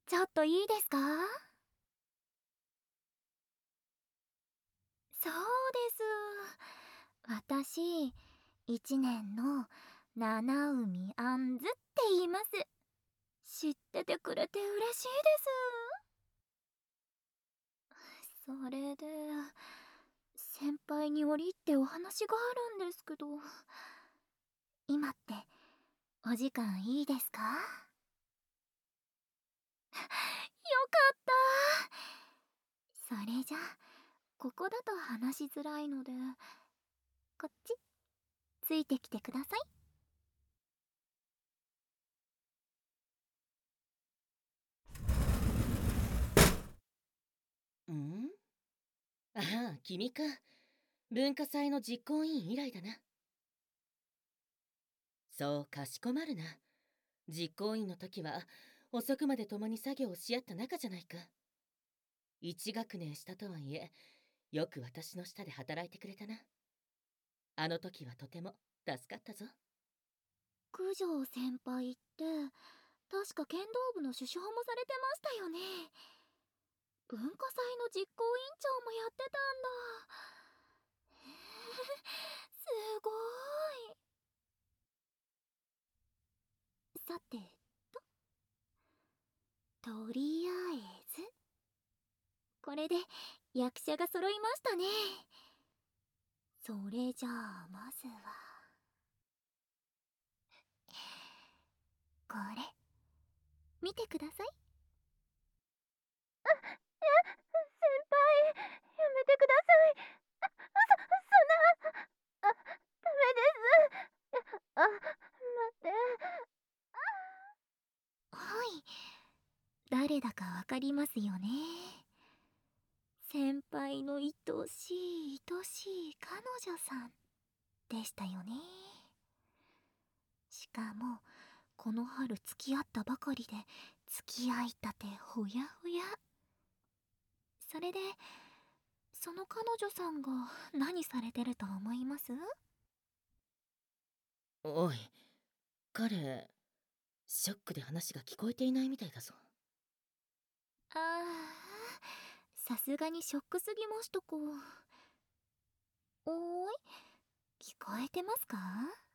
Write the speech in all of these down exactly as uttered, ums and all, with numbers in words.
ちょっといいですか？そうです。私、一年の七海あんずって言います。知っててくれて嬉しいです。それで、先輩に折り入ってお話があるんですけど、今ってお時間いいですか？よかった。それじゃ、ここだと話しづらいので、こっち、ついてきてください。 んああ、君か。文化祭の実行委員以来だな。そう、かしこまるな。実行委員の時は、遅くまで共に作業をし合った仲じゃないか。一学年下とはいえ、よく私の下で働いてくれたな。あの時はとても助かったぞ。 九条先輩って、確か剣道部の主将もされてましたよね。文化祭の実行委員長もやってたんだ。へえ、すごい。さてと、とりあえず、これで役者が揃いましたね。それじゃあまずは、これ、見てください。あ、いや、先輩、やめてください。あ、そ、そんな、あ、ダメです。あ、待って。はい。誰だかわかりますよね。先輩の愛しい愛しい彼女さんでしたよね。しかも、この春付き合ったばかりで、付き合いたてほやほや。それで、その彼女さんが何されてると思います？ おい、彼、ショックで話が聞こえていないみたいだぞ。 ああ、さすがにショックすぎましたか。おーい、聞こえてますか？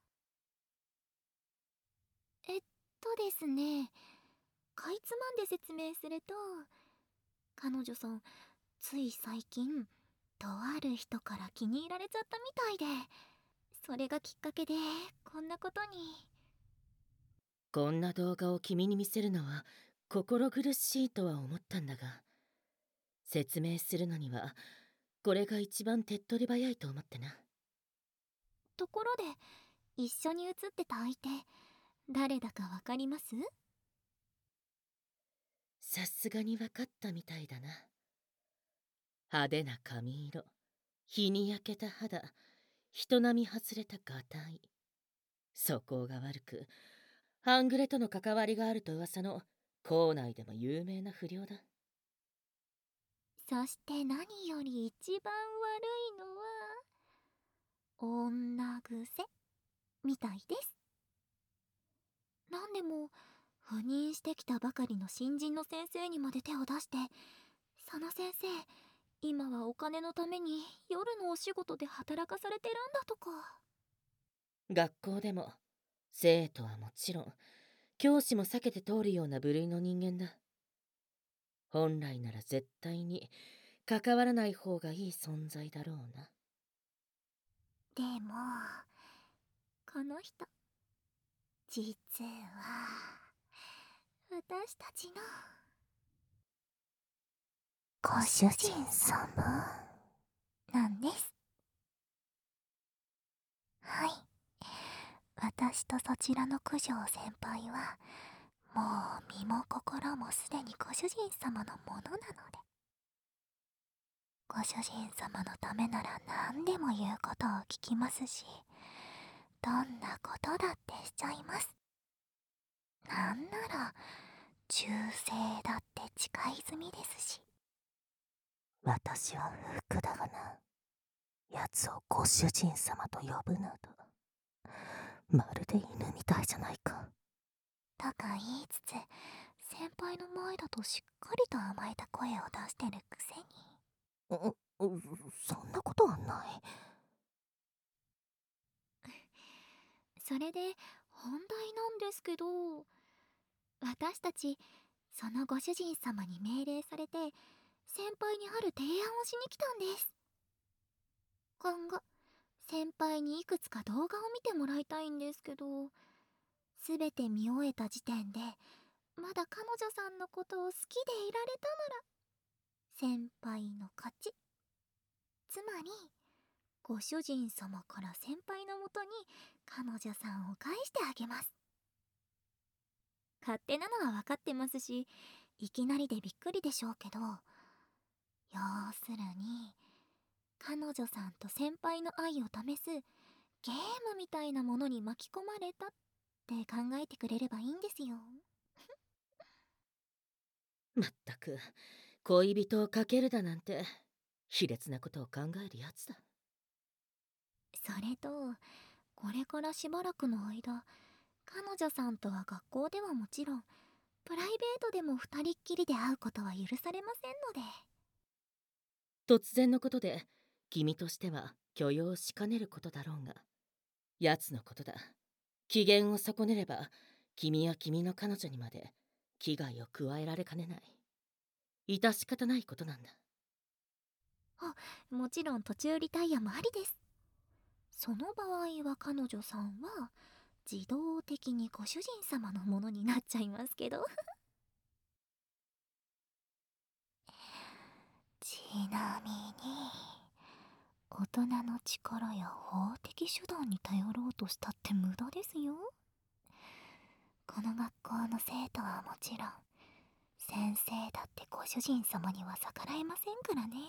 えっとですね、かいつまんで説明すると、彼女さん、つい最近、とある人から気に入られちゃったみたいで、それがきっかけで、こんなことに。 こんな動画を君に見せるのは心苦しいとは思ったんだが、説明するのにはこれが一番手っ取り早いと思ってな。 ところで、一緒に写ってた相手、誰だかわかります？ さすがに分かったみたいだな。派手な髪色、日に焼けた肌、人並み外れたがたい。素行が悪く、半グレとの関わりがあると噂の校内でも有名な不良だ。 そして何より一番悪いのは、女癖みたいです。なんでも、赴任してきたばかりの新人の先生にまで手を出して、その先生、今はお金のために夜のお仕事で働かされてるんだとか。 学校でも、生徒はもちろん、教師も避けて通るような部類の人間だ。本来なら絶対に関わらない方がいい存在だろうな。 でも、この人、実は、私たちの、ご主人様、なんです。はい。私とそちらの九条先輩は、もう身も心もすでにご主人様のものなので。ご主人様のためなら何でも言うことを聞きますし、どんなことだってしちゃいます。なんなら、忠誠だって誓い済みですし。 私は福だがな。奴をご主人様と呼ぶなど、まるで犬みたいじゃないか。 とか言いつつ、 先輩の前だとしっかりと甘えた声を出してるくせに。 ううそんなことはない。 それで本題なんですけど、私たちそのご主人様に命令されて先輩にある提案をしに来たんです。今後先輩にいくつか動画を見てもらいたいんですけど、すべて見終えた時点でまだ彼女さんのことを好きでいられたなら先輩の勝ち。つまりご主人様から先輩のもとに彼女さんを返してあげます。勝手なのは分かってますし、いきなりでびっくりでしょうけど、要するに彼女さんと先輩の愛を試すゲームみたいなものに巻き込まれたって考えてくれればいいんですよ。 まったく恋人をかけるだなんて卑劣なことを考えるやつだ。 それとこれからしばらくの間、彼女さんとは学校ではもちろんプライベートでも二人っきりで会うことは許されませんので。 突然のことで君としては許容しかねることだろうが、奴のことだ。機嫌を損ねれば君や君の彼女にまで危害を加えられかねない。致し方ないことなんだ。 あ、もちろん途中リタイアもありです。その場合は彼女さんは自動的にご主人様のものになっちゃいますけどちなみに大人の力や法的手段に頼ろうとしたって無駄ですよ。この学校の生徒はもちろん先生だってご主人様には逆らえませんからね。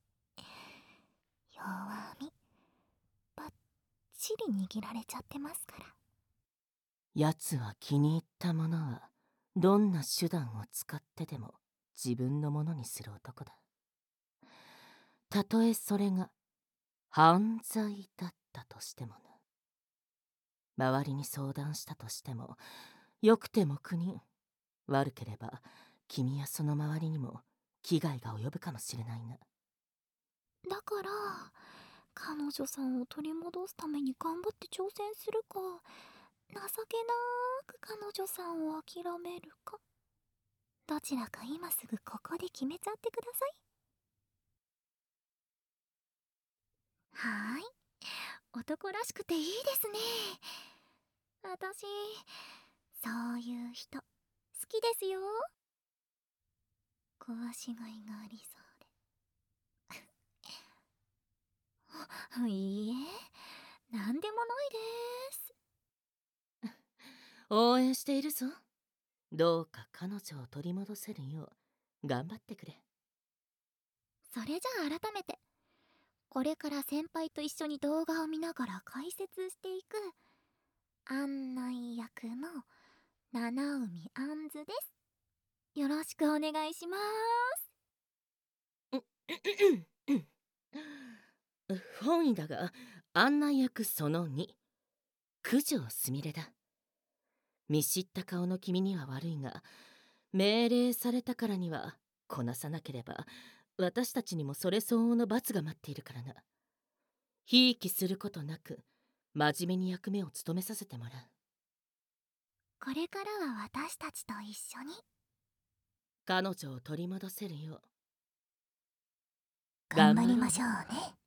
弱みバッチリ握られちゃってますから。 奴は気に入ったものはどんな手段を使ってでも自分のものにする男だ。たとえそれが犯罪だったとしてもな。周りに相談したとしても、良くても苦人、悪ければ君やその周りにも危害が及ぶかもしれないな。 だから彼女さんを取り戻すために頑張って挑戦するか、情けなく彼女さんを諦めるか、どちらか今すぐここで決めちゃってください。はーい、男らしくていいですね。私そういう人好きですよ。壊しがいがありそうであ、いいえ、なんでもないです。 応援しているぞ。どうか彼女を取り戻せるよう頑張ってくれ。 それじゃあ改めて、これから先輩と一緒に動画を見ながら解説していく案内役の七海あんずです。よろしくお願いします。 本意だが、案内役そのに、九条すみれだ。見知った顔の君には悪いが、命令されたからにはこなさなければ私たちにもそれ相応の罰が待っているからな。ひいきすることなく真面目に役目を務めさせてもらう。 これからは私たちと一緒に彼女を取り戻せるよう頑張りましょうね。